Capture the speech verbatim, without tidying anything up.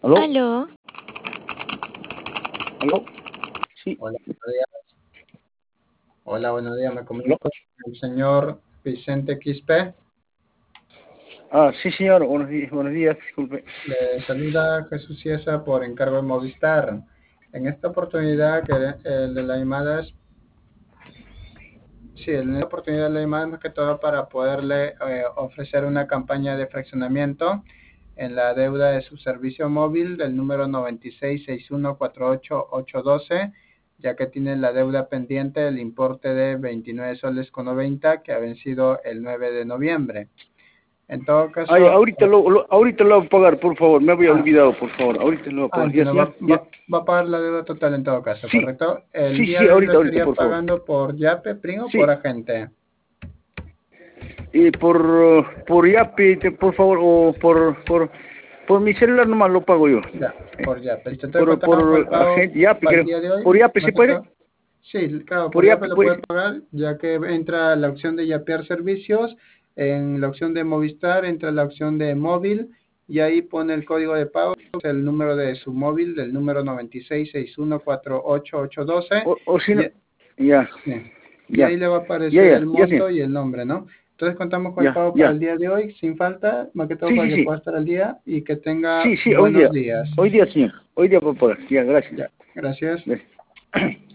¿Aló? Aló, ¿Aló? Sí. Hola, buenos días. Hola, buenos días. Me ¿Aló? comunico con el señor Vicente Quispe. Ah, sí, señor. Buenos días, buenos días. Disculpe. Le saluda Jesús Ciesa por encargo de Movistar. En esta oportunidad, que el de la llamada es, sí, en esta oportunidad la llamada es más que todo para poderle eh, ofrecer una campaña de fraccionamiento en la deuda de su servicio móvil del número noventa y seis, sesenta y uno, cuarenta y ocho, ochocientos doce, ya que tiene la deuda pendiente del importe de veintinueve soles con noventa que ha vencido el nueve de noviembre. En todo caso, Ay, ahorita lo, lo- ahorita lo voy a pagar, por favor. Me había ah, olvidado, por favor. Ahorita lo voy a ah, pagar. Ya, entiendo, ya, va, ya. va, va a pagar la deuda total en todo caso, Sí, ¿correcto? El sí, día sí, de hoy lo ahorita, ahorita, estaría por favor. pagando por Yape, PRIN o por Sí. agente. Y por, uh, por Yapi, te- por favor, o por, por, por mi celular nomás lo pago yo. Ya, por Yape. Listo, entonces Por, contamos con el por pago agente, Yapi, para el creo. día de hoy. ¿Por Yapi se Más que puede? todo. Sí, claro, Por por Yape Yapi lo puede puede. pagar, ya que entra la opción de yapear servicios, en la opción de Movistar entra la opción de móvil y ahí pone el código de pago, el número de su móvil, del número noventa y seis, sesenta y uno, cuarenta y ocho, ochocientos doce, O, o si y, no, ya, sí, y ya, ahí le va a ya, aparecer ya, el ya, sí, monto y el nombre, ¿no? Entonces contamos con el ya, pago para ya. el día de hoy, sin falta, más que todo Sí, para sí, que sí. pueda estar al día y que tenga Sí, sí, hoy buenos día. días. Hoy día, señor. Hoy día puedo pagar. Ya, gracias. Ya, gracias. Gracias.